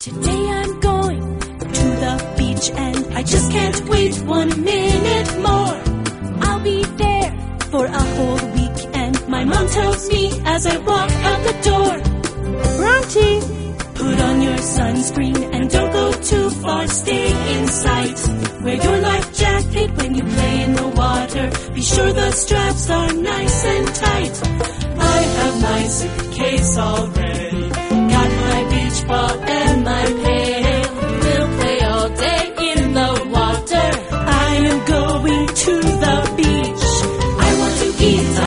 Today I'm going to the beach and I just can't wait 1 minute more. I'll be there for a whole week and my mom tells me as I walk out the door, Bronte, put on your sunscreen and don't go too far, stay in sight. Wear your life jacket when you play in the water. Be sure the straps are nice and tight. I have my suitcase all ready.